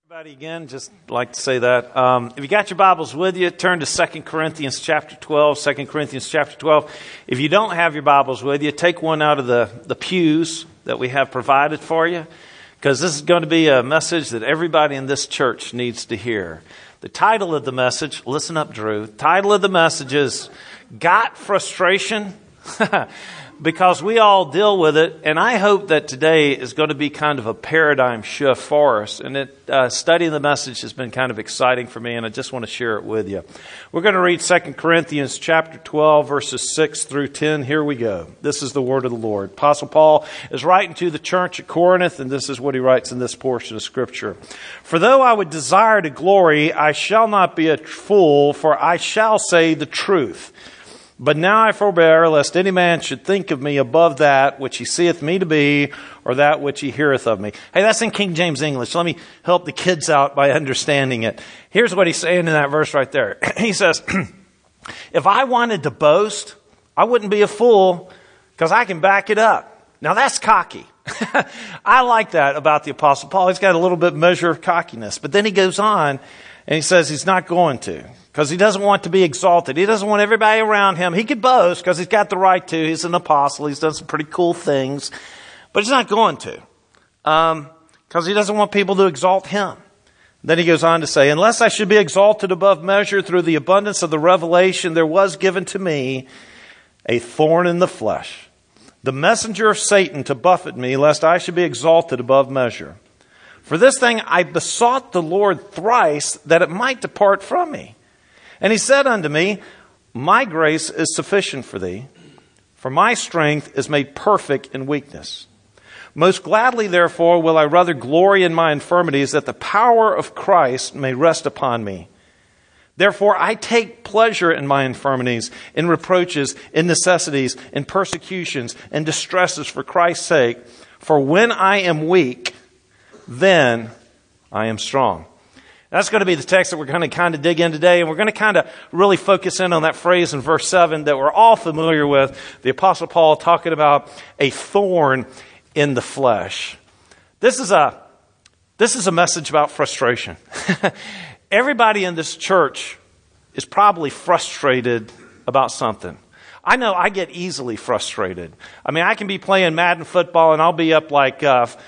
Everybody again, just like to say that. If you got your Bibles with you, turn to 2 Corinthians chapter 12, 2 Corinthians chapter 12. If you don't have your Bibles with you, take one out of the pews that we have provided for you, because this is going to be a message that everybody in this church needs to hear. The title of the message, listen up, Drew. The title of the message is, Got Frustration? Because we all deal with it, and I hope that today is going to be kind of a paradigm shift for us. And studying the message has been kind of exciting for me, and I just want to share it with you. We're going to read 2 Corinthians chapter 12, verses 6 through 10. Here we go. This is the word of the Lord. Apostle Paul is writing to the church at Corinth, and this is what he writes in this portion of Scripture. For though I would desire to glory, I shall not be a fool, for I shall say the truth. But now I forbear, lest any man should think of me above that which he seeth me to be, or that which he heareth of me. Hey, that's in King James English. Let me help the kids out by understanding it. Here's what he's saying in that verse right there. He says, if I wanted to boast, I wouldn't be a fool, because I can back it up. Now that's cocky. I like that about the Apostle Paul. He's got a little bit measure of cockiness. But then he goes on, and he says he's not going to. Because he doesn't want to be exalted. He doesn't want everybody around him. He could boast because he's got the right to. He's an apostle. He's done some pretty cool things. But he's not going to. Because he doesn't want people to exalt him. Then he goes on to say, unless I should be exalted above measure through the abundance of the revelation, there was given to me a thorn in the flesh, the messenger of Satan to buffet me, lest I should be exalted above measure. For this thing I besought the Lord thrice, that it might depart from me. And he said unto me, my grace is sufficient for thee, for my strength is made perfect in weakness. Most gladly, therefore, will I rather glory in my infirmities, that the power of Christ may rest upon me. Therefore, I take pleasure in my infirmities, in reproaches, in necessities, in persecutions, and distresses for Christ's sake. For when I am weak, then I am strong. That's going to be the text that we're going to kind of dig in today, and we're going to kind of really focus in on that phrase in verse 7 that we're all familiar with, the Apostle Paul talking about a thorn in the flesh. This is a message about frustration. Everybody in this church is probably frustrated about something. I know I get easily frustrated. I mean, I can be playing Madden football, and I'll be up like,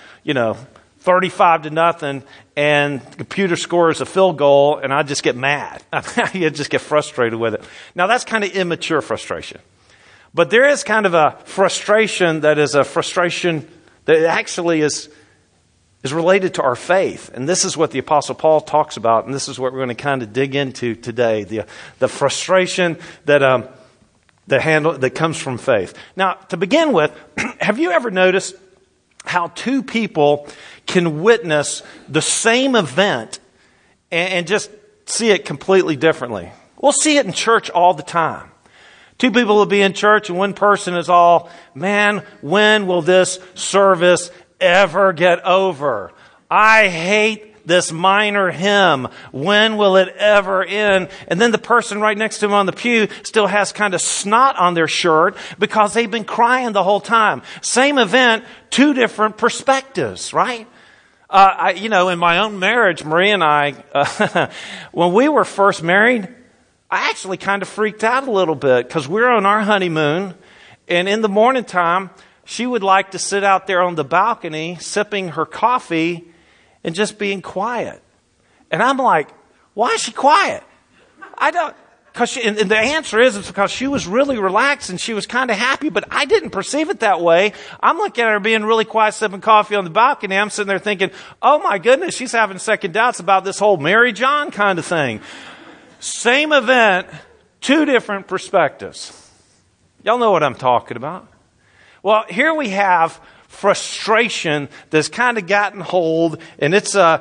35-0, and the computer scores a field goal, and I just get mad. I just get frustrated with it. Now, that's kind of immature frustration. But there is kind of a frustration that is a frustration that actually is related to our faith. And this is what the Apostle Paul talks about, and this is what we're going to kind of dig into today. The frustration that comes from faith. Now, to begin with, have you ever noticed how two people can witness the same event and just see it completely differently? We'll see it in church all the time. Two people will be in church, and one person is all, man, when will this service ever get over? I hate this minor hymn. When will it ever end? And then the person right next to him on the pew still has kind of snot on their shirt because they've been crying the whole time. Same event, two different perspectives, right? In my own marriage, Marie and I, when we were first married, I actually kind of freaked out a little bit because we were on our honeymoon, and in the morning time, she would like to sit out there on the balcony sipping her coffee and just being quiet. And I'm like, why is she quiet? And the answer is, it's because she was really relaxed and she was kind of happy, but I didn't perceive it that way. I'm looking at her being really quiet, sipping coffee on the balcony. I'm sitting there thinking, oh my goodness, she's having second doubts about this whole Mary John kind of thing. Same event, two different perspectives. Y'all know what I'm talking about. Well, here we have frustration that's kind of gotten hold, and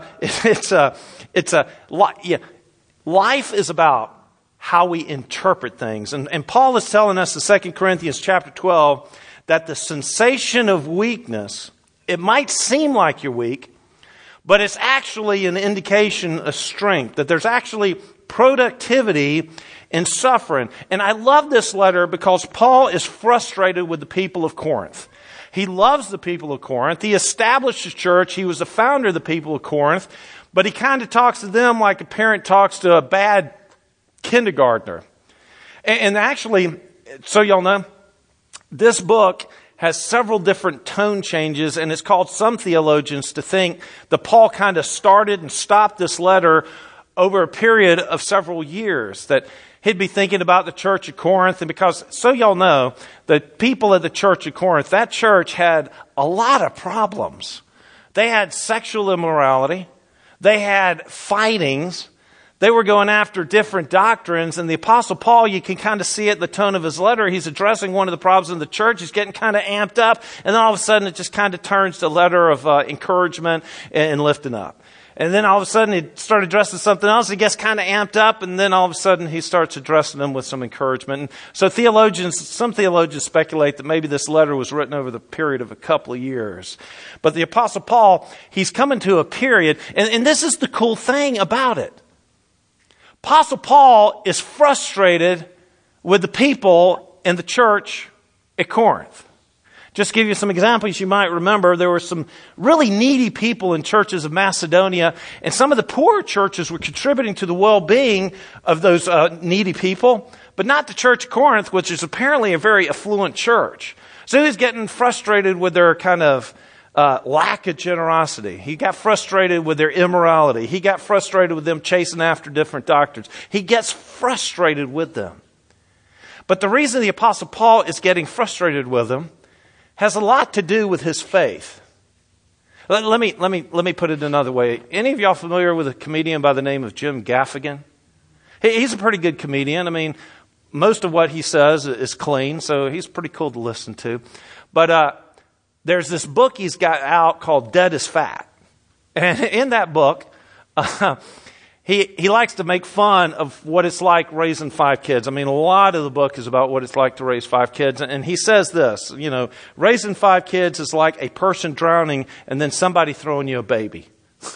life is about how we interpret things. And Paul is telling us in 2 Corinthians chapter 12 that the sensation of weakness, it might seem like you're weak, but it's actually an indication of strength, that there's actually productivity in suffering. And I love this letter because Paul is frustrated with the people of Corinth. He loves the people of Corinth. He established a church. He was the founder of the people of Corinth. But he kind of talks to them like a parent talks to a bad kindergartner. And actually, so y'all know, this book has several different tone changes, and it's caused some theologians to think that Paul kind of started and stopped this letter over a period of several years, that he'd be thinking about the church of Corinth. And because, so y'all know, the people at the church of Corinth, that church had a lot of problems. They had sexual immorality. They had fightings. They were going after different doctrines. And the Apostle Paul, you can kind of see it in the tone of his letter. He's addressing one of the problems in the church. He's getting kind of amped up. And then all of a sudden, it just kind of turns to a letter of encouragement and lifting up. And then all of a sudden, he started addressing something else. He gets kind of amped up. And then all of a sudden, he starts addressing them with some encouragement. And so some theologians speculate that maybe this letter was written over the period of a couple of years. But the Apostle Paul, he's coming to a period. And this is the cool thing about it. Apostle Paul is frustrated with the people in the church at Corinth. Just to give you some examples, you might remember there were some really needy people in churches of Macedonia, and some of the poorer churches were contributing to the well-being of those needy people, but not the church of Corinth, which is apparently a very affluent church. So he's getting frustrated with their kind of lack of generosity. He got frustrated with their immorality. He got frustrated with them chasing after different doctrines. He gets frustrated with them. But the reason the Apostle Paul is getting frustrated with them has a lot to do with his faith. Let me put it another way. Any of y'all familiar with a comedian by the name of Jim Gaffigan? He's a pretty good comedian. I mean, most of what he says is clean, so he's pretty cool to listen to. But there's this book he's got out called Dead is Fat. And in that book, he likes to make fun of what it's like raising 5 kids. I mean, a lot of the book is about what it's like to raise 5 kids. And he says this, raising 5 kids is like a person drowning and then somebody throwing you a baby.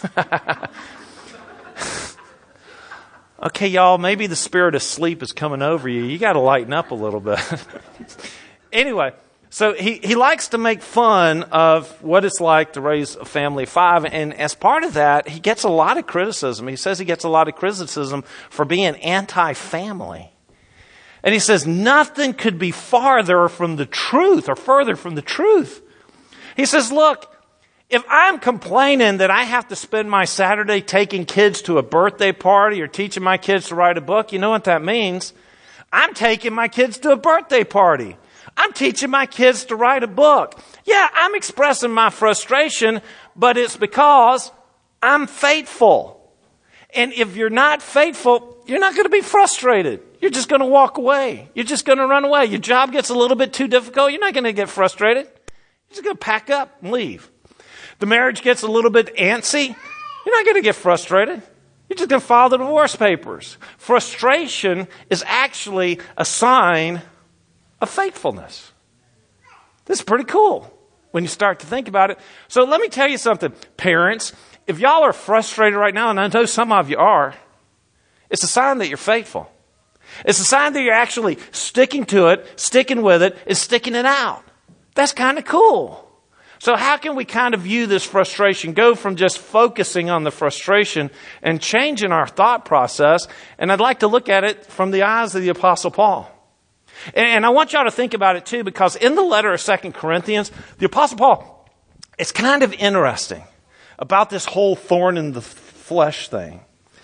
Okay, y'all, maybe the spirit of sleep is coming over you. You got to lighten up a little bit. Anyway. So he likes to make fun of what it's like to raise a family of 5. And as part of that, he gets a lot of criticism. He says he gets a lot of criticism for being anti-family. And he says nothing could be farther from the truth or further from the truth. He says, look, if I'm complaining that I have to spend my Saturday taking kids to a birthday party or teaching my kids to write a book, you know what that means? I'm taking my kids to a birthday party. I'm teaching my kids to write a book. Yeah, I'm expressing my frustration, but it's because I'm faithful. And if you're not faithful, you're not going to be frustrated. You're just going to walk away. You're just going to run away. Your job gets a little bit too difficult. You're not going to get frustrated. You're just going to pack up and leave. The marriage gets a little bit antsy. You're not going to get frustrated. You're just going to file the divorce papers. Frustration is actually a sign of faithfulness. This is pretty cool when you start to think about it. So let me tell you something. Parents, if y'all are frustrated right now, and I know some of you are, it's a sign that you're faithful. It's a sign that you're actually sticking to it, sticking with it, and sticking it out. That's kind of cool. So how can we kind of view this frustration, go from just focusing on the frustration and changing our thought process? And I'd like to look at it from the eyes of the Apostle Paul. And I want y'all to think about it too, because in the letter of 2 Corinthians, the Apostle Paul, it's kind of interesting about this whole thorn in the flesh thing.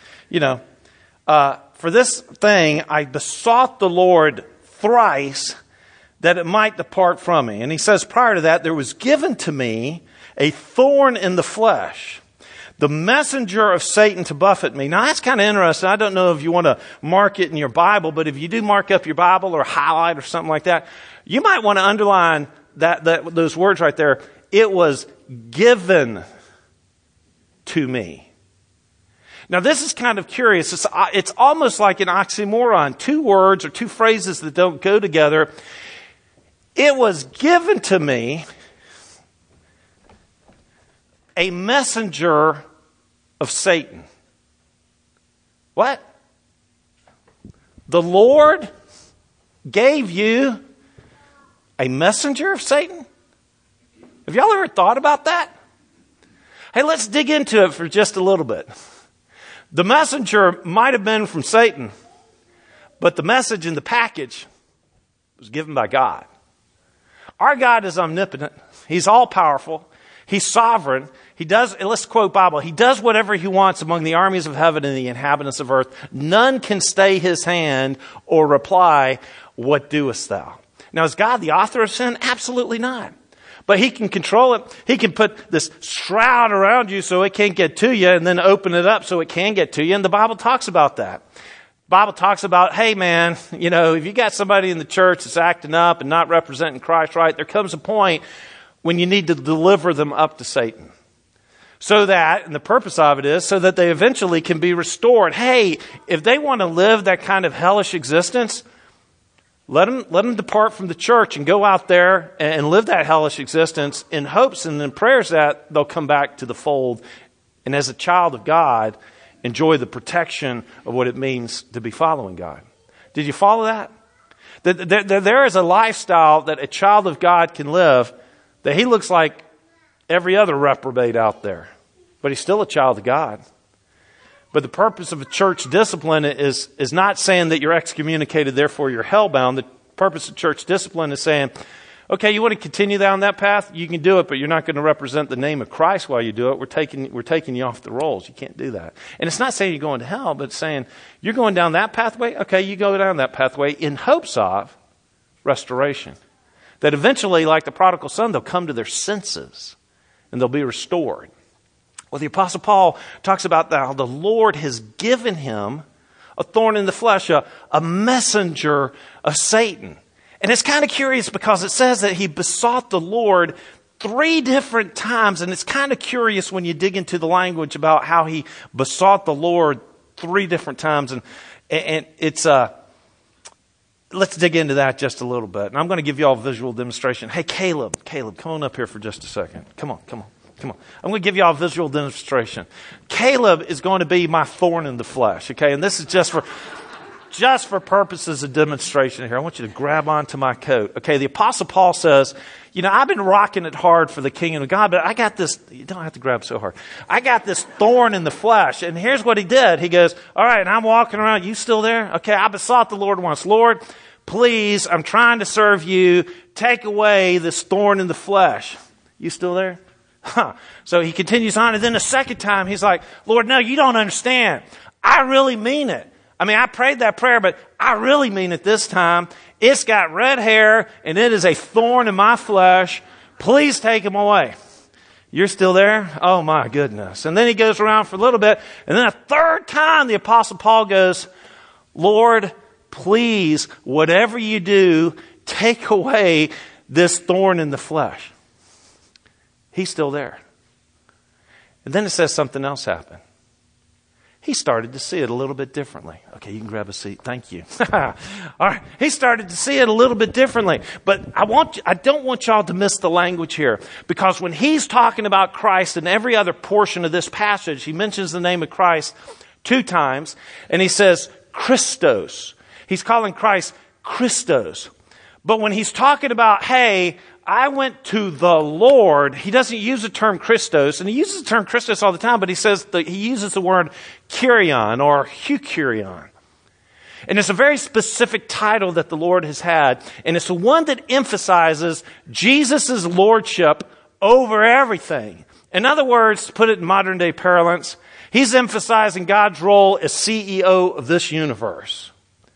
For this thing, I besought the Lord thrice that it might depart from me. And he says prior to that, there was given to me a thorn in the flesh, the messenger of Satan to buffet me. Now that's kind of interesting. I don't know if you want to mark it in your Bible, but if you do mark up your Bible or highlight or something like that, you might want to underline those words right there. It was given to me. Now this is kind of curious. It's almost like an oxymoron. 2 words or 2 phrases that don't go together. It was given to me a messenger of Satan. What? The Lord gave you a messenger of Satan? Have y'all ever thought about that? Hey, let's dig into it for just a little bit. The messenger might have been from Satan, but the message in the package was given by God. Our God is omnipotent. He's all-powerful. He's sovereign. He does, let's quote Bible, He does whatever He wants among the armies of heaven and the inhabitants of earth. None can stay His hand or reply, what doest thou? Now, is God the author of sin? Absolutely not. But He can control it. He can put this shroud around you so it can't get to you, and then open it up so it can get to you. And the Bible talks about that. The Bible talks about, hey man, if you got somebody in the church that's acting up and not representing Christ right, there comes a point when you need to deliver them up to Satan. So that, and the purpose of it is, so that they eventually can be restored. Hey, if they want to live that kind of hellish existence, let them depart from the church and go out there and live that hellish existence in hopes and in prayers that they'll come back to the fold. And as a child of God, enjoy the protection of what it means to be following God. Did you follow that? There is a lifestyle that a child of God can live that he looks like every other reprobate out there. But he's still a child of God. But the purpose of a church discipline is not saying that you're excommunicated, therefore you're hellbound. The purpose of church discipline is saying, okay, you want to continue down that path? You can do it, but you're not going to represent the name of Christ while you do it. We're taking you off the rolls. You can't do that. And it's not saying you're going to hell, but it's saying you're going down that pathway? Okay, you go down that pathway in hopes of restoration. That eventually, like the prodigal son, they'll come to their senses and they'll be restored. Well, the Apostle Paul talks about how the Lord has given him a thorn in the flesh, a messenger of Satan. And it's kind of curious because it says that he besought the Lord 3 different times. And it's kind of curious when you dig into the language about how he besought the Lord 3 different times. And it's, let's dig into that just a little bit. And I'm going to give you all a visual demonstration. Hey, Caleb, come on up here for just a second. Come on. I'm going to give you all a visual demonstration. Caleb is going to be my thorn in the flesh, okay? And this is just for purposes of demonstration here. I want you to grab onto my coat. Okay, the Apostle Paul says, I've been rocking it hard for the kingdom of God, but I got this, you don't have to grab so hard. I got this thorn in the flesh. And here's what he did. He goes, all right, and I'm walking around. You still there? Okay, I besought the Lord once. Lord, please, I'm trying to serve you. Take away this thorn in the flesh. You still there? So he continues on. And then the second time, he's like, Lord, no, you don't understand. I really mean it. I mean, I prayed that prayer, but I really mean it this time. It's got red hair and it is a thorn in my flesh. Please take him away. You're still there? Oh my goodness. And then he goes around for a little bit. And then a third time, the Apostle Paul goes, Lord, please, whatever you do, take away this thorn in the flesh. He's still there. And then it says something else happened. He started to see it a little bit differently. Okay, you can grab a seat. Thank you. All right. He started to see it a little bit differently. But I don't want y'all to miss the language here. Because when he's talking about Christ in every other portion of this passage, he mentions the name of Christ 2 times. And he says, Christos. He's calling Christ Christos. But when he's talking about, hey, I went to the Lord, he doesn't use the term Christos, and he uses the term Christos all the time, but he uses the word Kyrion or Hukurion. And it's a very specific title that the Lord has had, and it's the one that emphasizes Jesus' lordship over everything. In other words, to put it in modern day parlance, he's emphasizing God's role as CEO of this universe.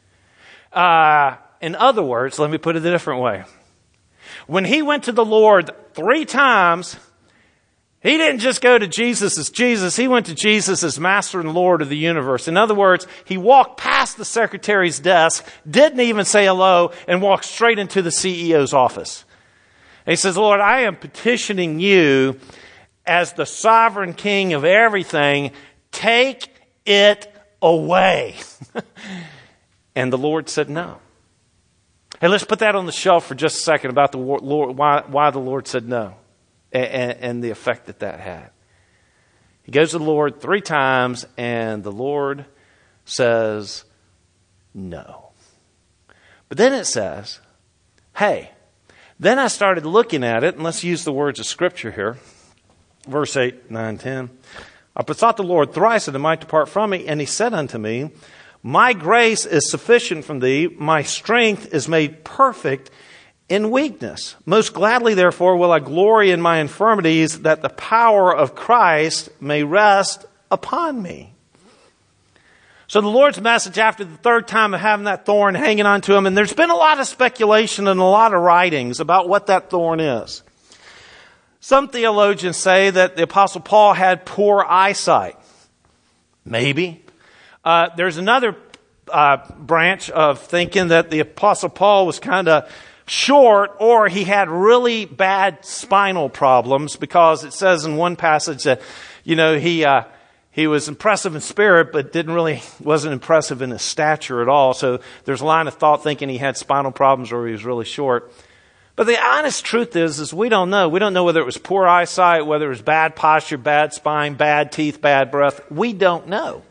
In other words, let me put it a different way. When he went to the Lord 3 times, he didn't just go to Jesus as Jesus. He went to Jesus as Master and Lord of the universe. In other words, he walked past the secretary's desk, didn't even say hello, and walked straight into the CEO's office. And he says, Lord, I am petitioning you as the sovereign king of everything. Take it away. And the Lord said no. Hey, let's put that on the shelf for just a second about the Lord, why the Lord said no and the effect that had. He goes to the Lord 3 times and the Lord says no. But then it says, hey, Then I started looking at it, and let's use the words of Scripture here. Verse 8, 9, 10. I besought the Lord thrice that it might depart from me, and he said unto me, My grace is sufficient for thee, my strength is made perfect in weakness. Most gladly, therefore, will I glory in my infirmities, that the power of Christ may rest upon me. So the Lord's message after the third time of having that thorn hanging onto him, and there's been a lot of speculation and a lot of writings about what that thorn is. Some theologians say that the Apostle Paul had poor eyesight. Maybe. There's another branch of thinking that the Apostle Paul was kind of short, or he had really bad spinal problems, because it says in one passage that, he was impressive in spirit, but wasn't impressive in his stature at all. So there's a line of thought thinking he had spinal problems or he was really short. But the honest truth is we don't know. We don't know whether it was poor eyesight, whether it was bad posture, bad spine, bad teeth, bad breath. We don't know.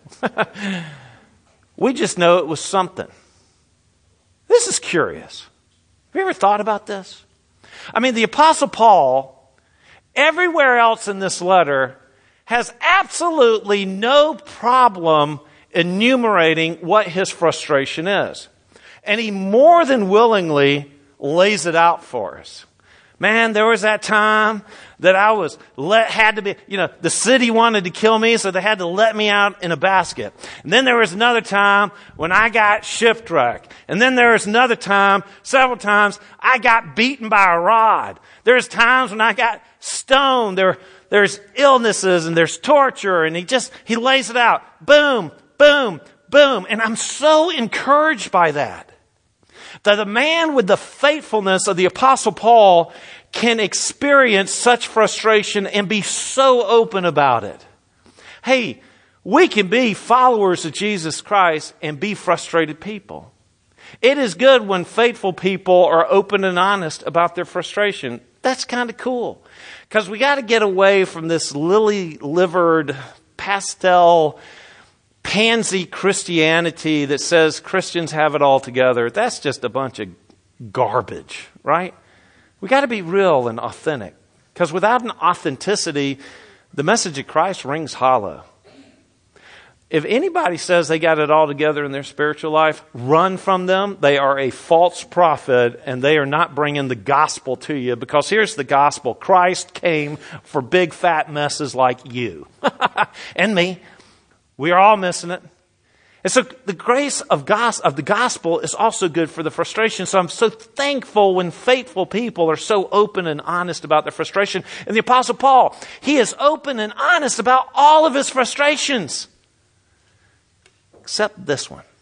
We just know it was something. This is curious. Have you ever thought about this? I mean, the Apostle Paul, everywhere else in this letter, has absolutely no problem enumerating what his frustration is. And he more than willingly lays it out for us. Man, there was that time that I was the city wanted to kill me, so they had to let me out in a basket. And then there was another time when I got shipwrecked. And then there was another time, several times, I got beaten by a rod. There's times when I got stoned. There's illnesses and there's torture, and he lays it out. Boom, boom, boom. And I'm so encouraged by that. That a man with the faithfulness of the Apostle Paul can experience such frustration and be so open about it. Hey, we can be followers of Jesus Christ and be frustrated people. It is good when faithful people are open and honest about their frustration. That's kind of cool. Because we got to get away from this lily-livered, pastel, pansy Christianity that says Christians have it all together. That's just a bunch of garbage, right? We got to be real and authentic. Because without an authenticity, the message of Christ rings hollow. If anybody says they got it all together in their spiritual life, run from them. They are a false prophet, and they are not bringing the gospel to you. Because here's the gospel. Christ came for big fat messes like you and me. We are all missing it. And so the grace of the gospel is also good for the frustration. So I'm so thankful when faithful people are so open and honest about their frustration. And the Apostle Paul, he is open and honest about all of his frustrations. Except this one.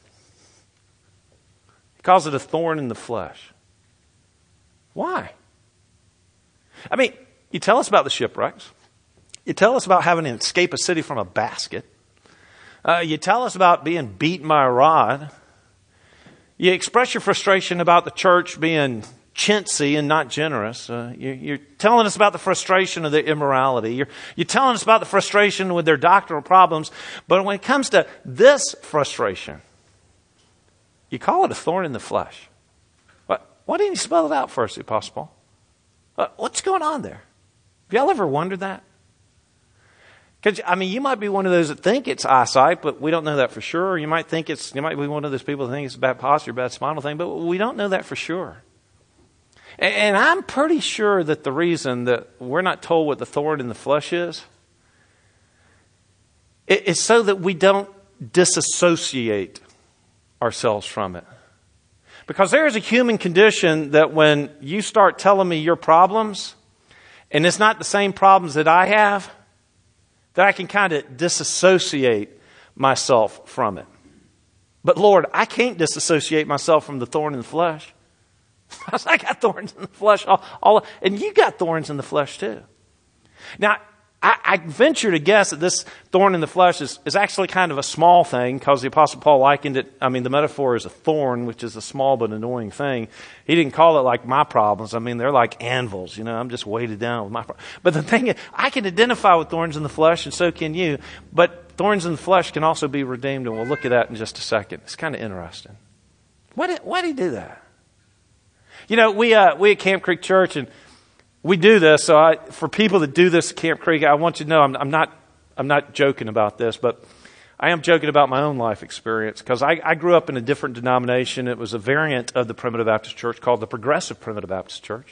He calls it a thorn in the flesh. Why? I mean, you tell us about the shipwrecks. You tell us about having to escape a city from a basket. You tell us about being beaten by a rod. You express your frustration about the church being chintzy and not generous. You're telling us about the frustration of their immorality. You're telling us about the frustration with their doctrinal problems. But when it comes to this frustration, you call it a thorn in the flesh. Why didn't you spell it out first, the Apostle Paul? What's going on there? Have y'all ever wondered that? Because, you might be one of those that think it's eyesight, but we don't know that for sure. You might be one of those people that think it's a bad posture, bad spinal thing, but we don't know that for sure. And I'm pretty sure that the reason that we're not told what the thorn in the flesh is so that we don't disassociate ourselves from it. Because there is a human condition that when you start telling me your problems, and it's not the same problems that I have, that I can kind of disassociate myself from it. But Lord, I can't disassociate myself from the thorn in the flesh. I got thorns in the flesh, and you got thorns in the flesh too. Now, I venture to guess that this thorn in the flesh is actually kind of a small thing, because the Apostle Paul likened it, the metaphor is a thorn, which is a small but annoying thing. He didn't call it like my problems. They're like anvils, I'm just weighted down with my problems. But the thing is, I can identify with thorns in the flesh, and so can you. But thorns in the flesh can also be redeemed, and we'll look at that in just a second. It's kind of interesting. Why did he do that? You know, we at Camp Creek Church, and we do this. So for people that do this at Camp Creek, I want you to know I'm not joking about this, but I am joking about my own life experience, because I grew up in a different denomination. It was a variant of the Primitive Baptist Church called the Progressive Primitive Baptist Church.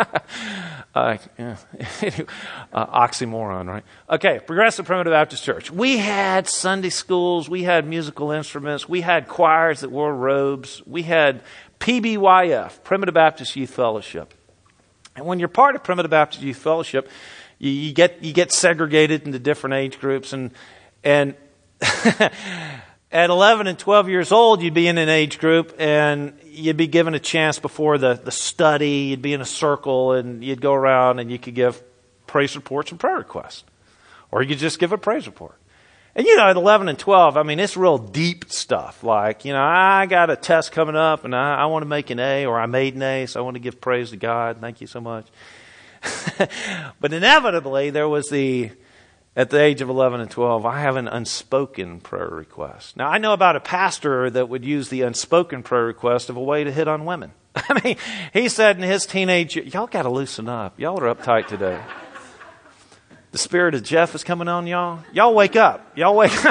Oxymoron, right? Okay, Progressive Primitive Baptist Church. We had Sunday schools. We had musical instruments. We had choirs that wore robes. We had PBYF, Primitive Baptist Youth Fellowship. And when you're part of Primitive Baptist Youth Fellowship, you get segregated into different age groups, and at 11 and 12 years old, you'd be in an age group, and you'd be given a chance before the study. You'd be in a circle, and you'd go around, and you could give praise reports and prayer requests. Or you could just give a praise report. And, you know, at 11 and 12, I mean, it's real deep stuff. Like, you know, I got a test coming up, and I want to make an A, or I made an A, so I want to give praise to God. Thank you so much. But inevitably, there was at the age of 11 and 12, I have an unspoken prayer request. Now, I know about a pastor that would use the unspoken prayer request of a way to hit on women. I mean, he said in his teenage years, y'all got to loosen up. Y'all are uptight today. The spirit of Jeff is coming on y'all. Y'all wake up. Y'all wake up.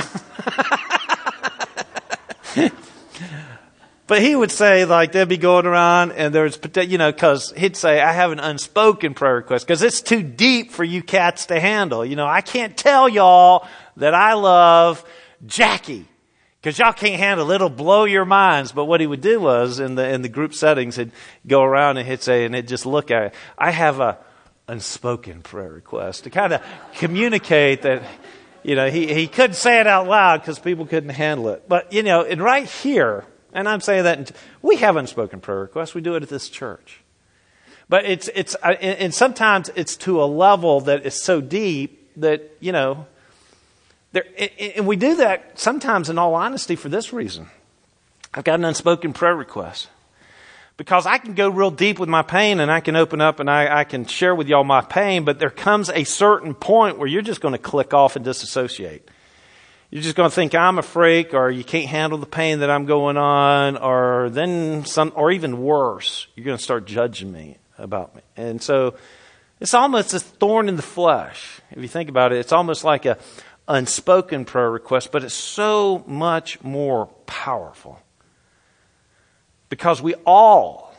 But he would say, like, they'd be going around, and there's, you know, because he'd say, I have an unspoken prayer request, because it's too deep for you cats to handle. You know, I can't tell y'all that I love Jackie, because y'all can't handle it. It'll blow your minds. But what he would do was, in the group settings, he'd go around and he'd say, and he'd just look at it, I have a unspoken prayer request, to kind of communicate that, you know, he couldn't say it out loud because people couldn't handle it. But, you know, and right here, and I'm saying that we have unspoken prayer requests. We do it at this church. But and sometimes it's to a level that is so deep that, you know, and we do that sometimes, in all honesty, for this reason. I've got an unspoken prayer request. Because I can go real deep with my pain, and I can open up, and I can share with y'all my pain, but there comes a certain point where you're just going to click off and disassociate. You're just going to think I'm a freak, or you can't handle the pain that I'm going on, or even worse, you're going to start judging me about me. And so it's almost a thorn in the flesh. If you think about it, it's almost like a unspoken prayer request, but it's so much more powerful. Because we all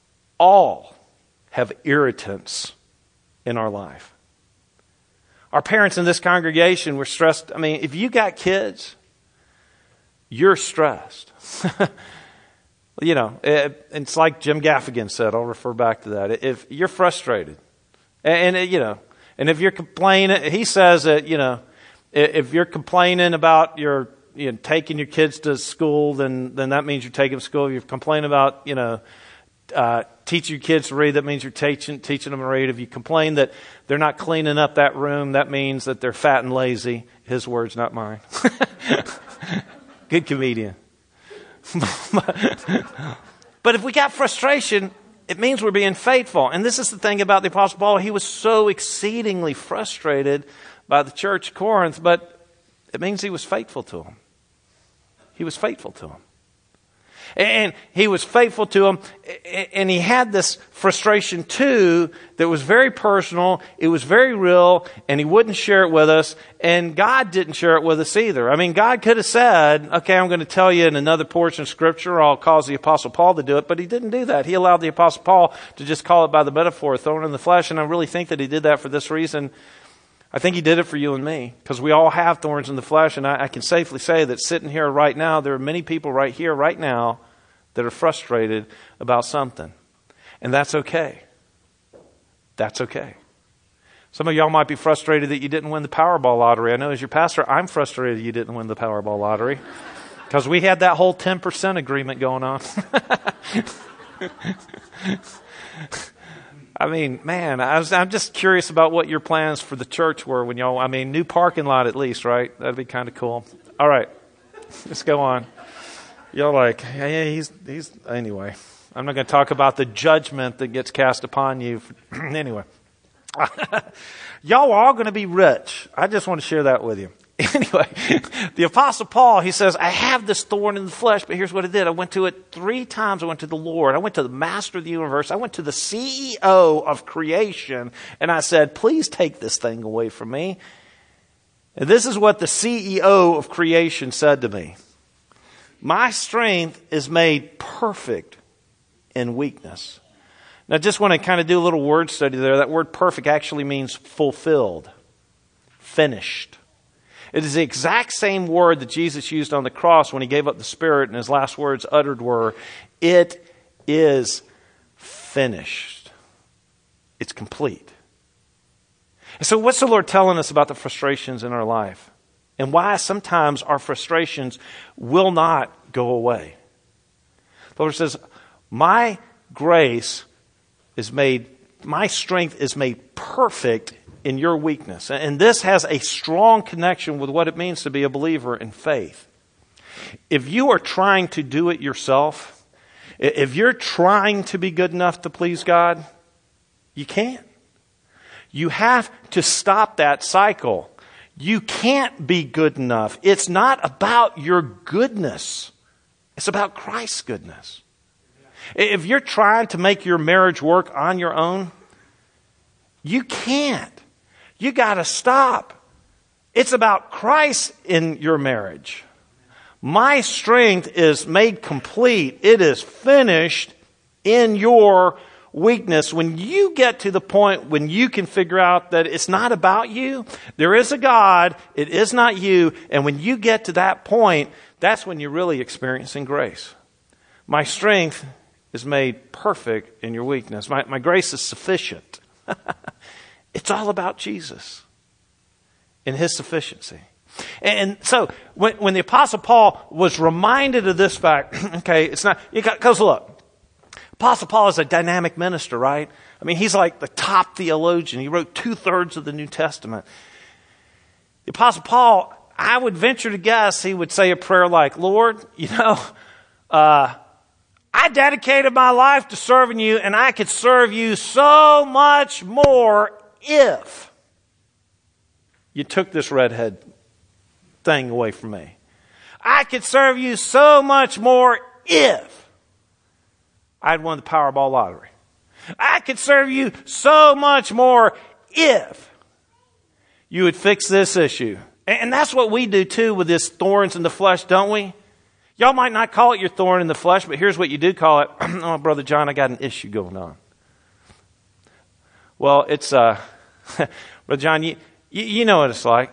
have irritants in our life. Our parents in this congregation were stressed. I mean, if you got kids, you're stressed. You know, it's like Jim Gaffigan said. I'll refer back to that. If you're frustrated, and if you're complaining, he says that, you know, if you're complaining about taking your kids to school, then that means you're taking them to school. If you're complaining about, you know, teaching your kids to read, that means you're teaching them to read. If you complain that they're not cleaning up that room, that means that they're fat and lazy. His words, not mine. Good comedian. But if we got frustration, it means we're being faithful. And this is the thing about the Apostle Paul. He was so exceedingly frustrated by the church of Corinth, but it means he was faithful to them. He was faithful to them. And he was faithful to them, and he had this frustration too that was very personal, it was very real, and he wouldn't share it with us, and God didn't share it with us either. I mean, God could have said, okay, I'm going to tell you in another portion of Scripture, or I'll cause the Apostle Paul to do it, but he didn't do that. He allowed the Apostle Paul to just call it by the metaphor, thorn in the flesh, and I really think that he did that for this reason. I think he did it for you and me, because we all have thorns in the flesh, and I can safely say that sitting here right now, there are many people right here, right now, that are frustrated about something. And that's okay. That's okay. Some of y'all might be frustrated that you didn't win the Powerball lottery. I know as your pastor, I'm frustrated you didn't win the Powerball lottery, because we had that whole 10% agreement going on. I mean, man, I'm just curious about what your plans for the church were when y'all, new parking lot at least, right? That'd be kind of cool. All right, let's go on. Y'all like, yeah, he's anyway. I'm not going to talk about the judgment that gets cast upon you. Anyway, y'all are all going to be rich. I just want to share that with you. Anyway, the Apostle Paul, he says, I have this thorn in the flesh, but here's what I did. I went to it 3 times. I went to the Lord. I went to the master of the universe. I went to the CEO of creation, and I said, please take this thing away from me. And this is what the CEO of creation said to me. My strength is made perfect in weakness. Now, I just want to kind of do a little word study there. That word perfect actually means fulfilled, finished. It is the exact same word that Jesus used on the cross when he gave up the Spirit, and his last words uttered were, it is finished. It's complete. And so what's the Lord telling us about the frustrations in our life? And why sometimes our frustrations will not go away? The Lord says, my strength is made perfect in your weakness. And this has a strong connection with what it means to be a believer in faith. If you are trying to do it yourself, if you're trying to be good enough to please God, you can't. You have to stop that cycle. You can't be good enough. It's not about your goodness. It's about Christ's goodness. If you're trying to make your marriage work on your own, you can't. You got to stop. It's about Christ in your marriage. My strength is made complete. It is finished in your weakness. When you get to the point when you can figure out that it's not about you, there is a God, it is not you, and when you get to that point, that's when you're really experiencing grace. My strength is made perfect in your weakness. My grace is sufficient. It's all about Jesus and His sufficiency. And so when the Apostle Paul was reminded of this fact, okay, it's not, because look, Apostle Paul is a dynamic minister, right? I mean, he's like the top theologian. He wrote 2/3 of the New Testament. The Apostle Paul, I would venture to guess, he would say a prayer like, Lord, I dedicated my life to serving you, and I could serve you so much more if you took this redhead thing away from me. I could serve you so much more if I'd won the Powerball lottery. I could serve you so much more if you would fix this issue. And that's what we do too with this thorns in the flesh, don't we? Y'all might not call it your thorn in the flesh, but here's what you do call it. Oh, Brother John, I got an issue going on. Well, it's, Brother John, you know what it's like.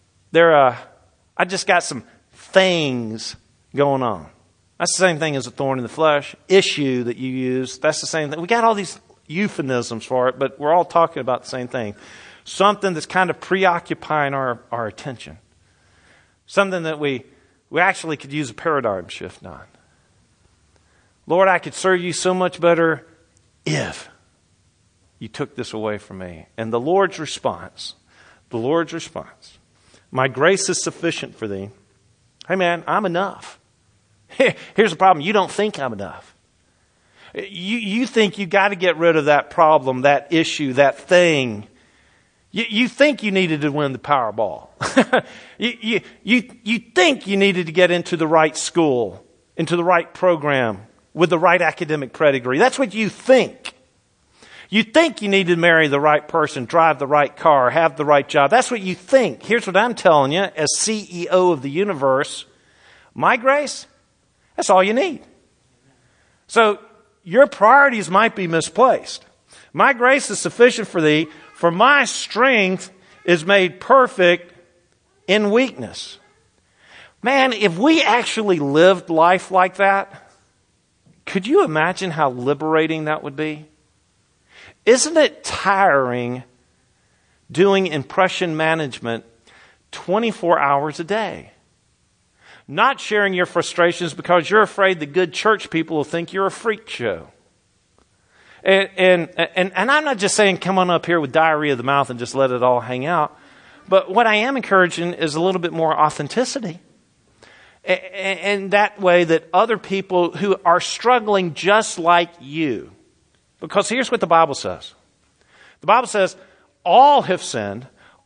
I just got some things going on. That's the same thing as a thorn in the flesh. Issue that you use, that's the same thing. We got all these euphemisms for it, but we're all talking about the same thing. Something that's kind of preoccupying our attention. Something that we actually could use a paradigm shift on. Lord, I could serve you so much better if you took this away from me. And the Lord's response, my grace is sufficient for thee. Hey man, I'm enough. Here's the problem. You don't think I'm enough. You think you got to get rid of that problem, that issue, that thing. You think you needed to win the Powerball. You think you needed to get into the right school, into the right program, with the right academic pedigree. That's what you think. You think you need to marry the right person, drive the right car, have the right job. That's what you think. Here's what I'm telling you as CEO of the universe. My grace, that's all you need. So your priorities might be misplaced. My grace is sufficient for thee, for my strength is made perfect in weakness. Man, if we actually lived life like that, could you imagine how liberating that would be? Isn't it tiring doing impression management 24 hours a day? Not sharing your frustrations because you're afraid the good church people will think you're a freak show. And I'm not just saying come on up here with diarrhea of the mouth and just let it all hang out. But what I am encouraging is a little bit more authenticity. And that way that other people who are struggling just like you. Because here's what the Bible says. The Bible says, all have sinned.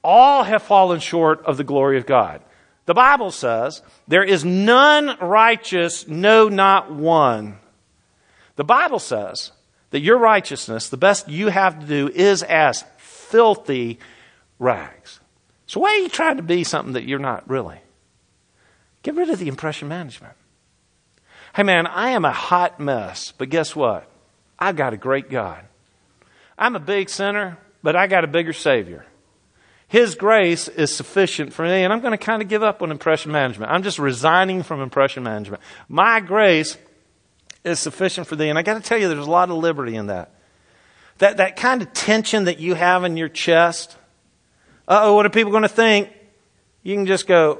All have fallen short of the glory of God. The Bible says, there is none righteous, no, not one. The Bible says that your righteousness, the best you have to do, is as filthy rags. So why are you trying to be something that you're not really? Get rid of the impression management. Hey man, I am a hot mess, but guess what? I've got a great God. I'm a big sinner, but I got a bigger Savior. His grace is sufficient for me, and I'm going to kind of give up on impression management. I'm just resigning from impression management. My grace is sufficient for thee, and I got to tell you, there's a lot of liberty in that. That kind of tension that you have in your chest. What are people going to think? You can just go,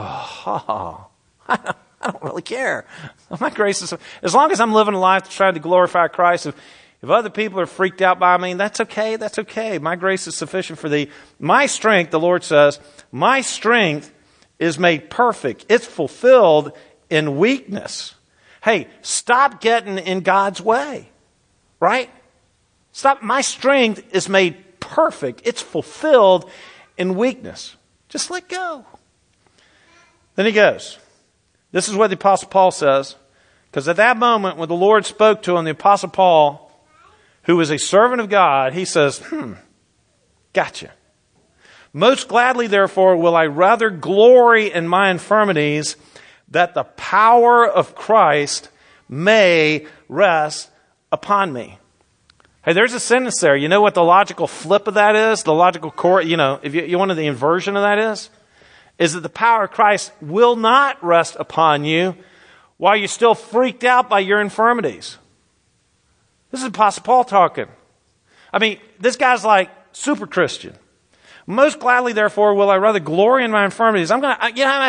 I don't really care. My grace is, as long as I'm living a life trying to glorify Christ. If other people are freaked out by me, that's okay. That's okay. My grace is sufficient for thee. My strength, the Lord says, my strength is made perfect. It's fulfilled in weakness. Hey, stop getting in God's way, right? Stop. My strength is made perfect. It's fulfilled in weakness. Just let go. Then he goes. This is what the Apostle Paul says. Because at that moment when the Lord spoke to him, the Apostle Paul, who was a servant of God, he says, gotcha. Most gladly, therefore, will I rather glory in my infirmities, that the power of Christ may rest upon me. Hey, there's a sentence there. You know what the logical flip of that is? The logical core, if you want the inversion of that is that the power of Christ will not rest upon you while you're still freaked out by your infirmities. This is Apostle Paul talking. I mean, this guy's like super Christian. Most gladly, therefore, will I rather glory in my infirmities. I'm going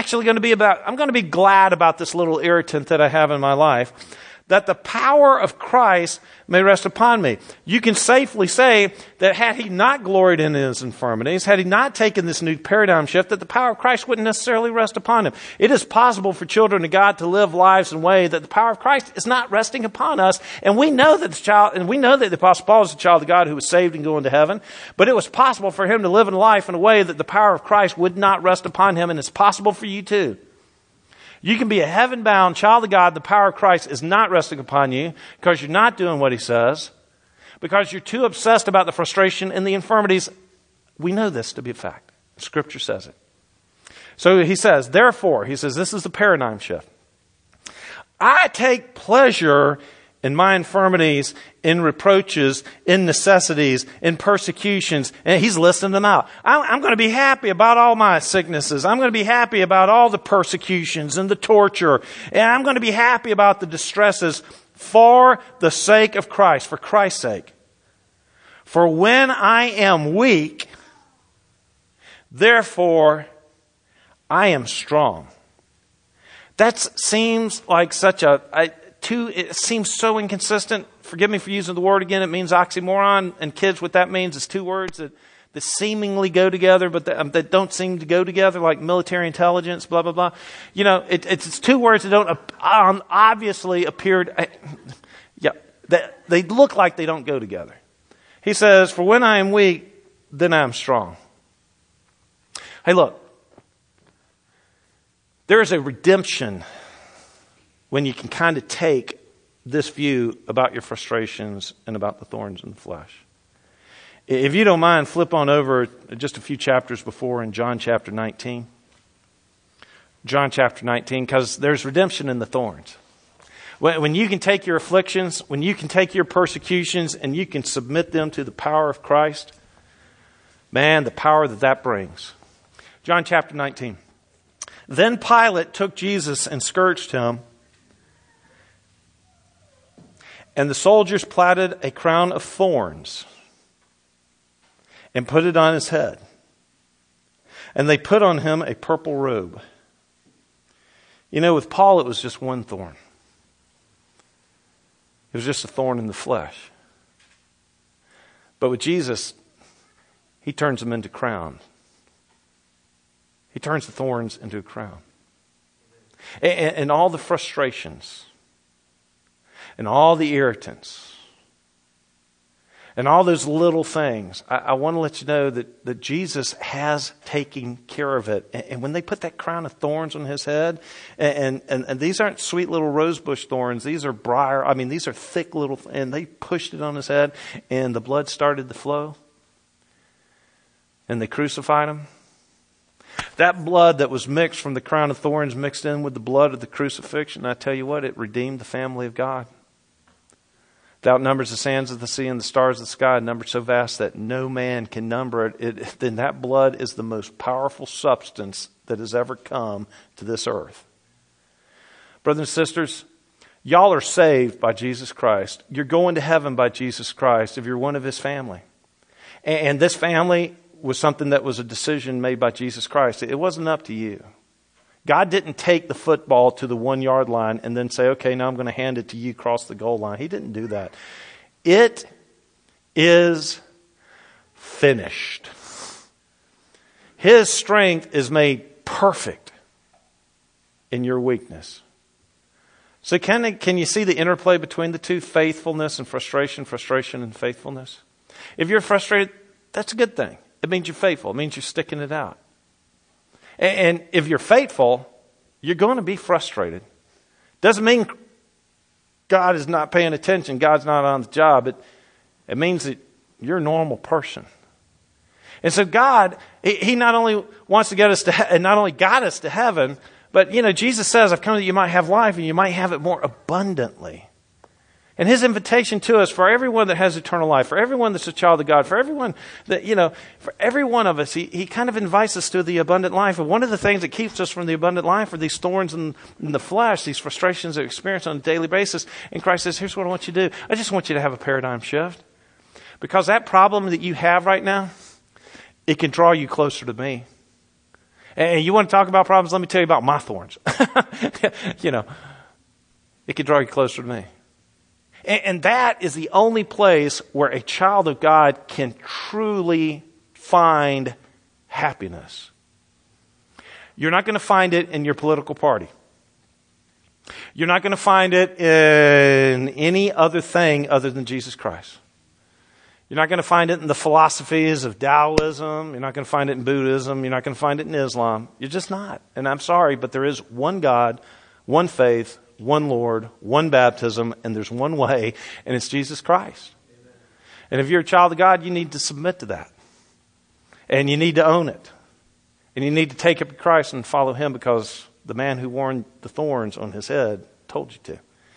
to be glad about this little irritant that I have in my life, that the power of Christ may rest upon me. You can safely say that had he not gloried in his infirmities, had he not taken this new paradigm shift, that the power of Christ wouldn't necessarily rest upon him. It is possible for children of God to live lives in a way that the power of Christ is not resting upon us. And we know that the Apostle Paul is a child of God who was saved and going to heaven. But it was possible for him to live in life in a way that the power of Christ would not rest upon him. And it's possible for you too. You can be a heaven-bound child of God. The power of Christ is not resting upon you because you're not doing what he says, because you're too obsessed about the frustration and the infirmities. We know this to be a fact. Scripture says it. So he says, therefore, he says, this is the paradigm shift. I take pleasure in my infirmities, in reproaches, in necessities, in persecutions. And he's listing them out. I'm going to be happy about all my sicknesses. I'm going to be happy about all the persecutions and the torture. And I'm going to be happy about the distresses for the sake of Christ, for Christ's sake. For when I am weak, therefore I am strong. That seems like it seems so inconsistent. Forgive me for using the word again. It means oxymoron. And kids, what that means is two words that seemingly go together, but that don't seem to go together, like military intelligence, blah, blah, blah. It's two words that don't obviously appear. They look like they don't go together. He says, for when I am weak, then I am strong. Hey, look. There is a redemption when you can kind of take this view about your frustrations and about the thorns in the flesh. If you don't mind, flip on over just a few chapters before in John chapter 19. John chapter 19, because there's redemption in the thorns. When you can take your afflictions, when you can take your persecutions and you can submit them to the power of Christ, man, the power that brings. John chapter 19. Then Pilate took Jesus and scourged him. And the soldiers plaited a crown of thorns and put it on his head. And they put on him a purple robe. With Paul, it was just one thorn. It was just a thorn in the flesh. But with Jesus, he turns them into crown. He turns the thorns into a crown. And all the frustrations and all the irritants and all those little things. I want to let you know that Jesus has taken care of it. And when they put that crown of thorns on his head, and these aren't sweet little rosebush thorns, these are these are thick little, and they pushed it on his head, and the blood started to flow, and they crucified him. That blood that was mixed from the crown of thorns mixed in with the blood of the crucifixion, I tell you what, it redeemed the family of God. Thou numbers the sands of the sea and the stars of the sky, numbered so vast that no man can number it. Then that blood is the most powerful substance that has ever come to this earth. Brothers and sisters, y'all are saved by Jesus Christ. You're going to heaven by Jesus Christ if you're one of his family. And this family was something that was a decision made by Jesus Christ. It wasn't up to you. God didn't take the football to the 1 yard line and then say, okay, now I'm going to hand it to you across the goal line. He didn't do that. It is finished. His strength is made perfect in your weakness. So can you see the interplay between the two? Faithfulness and frustration, frustration and faithfulness. If you're frustrated, that's a good thing. It means you're faithful. It means you're sticking it out. And if you're faithful, you're going to be frustrated. Doesn't mean God is not paying attention. God's not on the job. It means that you're a normal person. And so God, he not only wants to get us to, and not only got us to heaven, but Jesus says, I've come that you might have life and you might have it more abundantly. And his invitation to us, for everyone that has eternal life, for everyone that's a child of God, for everyone that, for every one of us, he kind of invites us to the abundant life. And one of the things that keeps us from the abundant life are these thorns in the flesh, these frustrations that we experience on a daily basis. And Christ says, here's what I want you to do. I just want you to have a paradigm shift. Because that problem that you have right now, it can draw you closer to me. And you want to talk about problems? Let me tell you about my thorns. It can draw you closer to me. And that is the only place where a child of God can truly find happiness. You're not going to find it in your political party. You're not going to find it in any other thing other than Jesus Christ. You're not going to find it in the philosophies of Taoism. You're not going to find it in Buddhism. You're not going to find it in Islam. You're just not. And I'm sorry, but there is one God, one faith, one Lord, one baptism, and there's one way, and it's Jesus Christ. Amen. And if you're a child of God, you need to submit to that. And you need to own it. And you need to take up Christ and follow him, because the man who wore the thorns on his head told you to.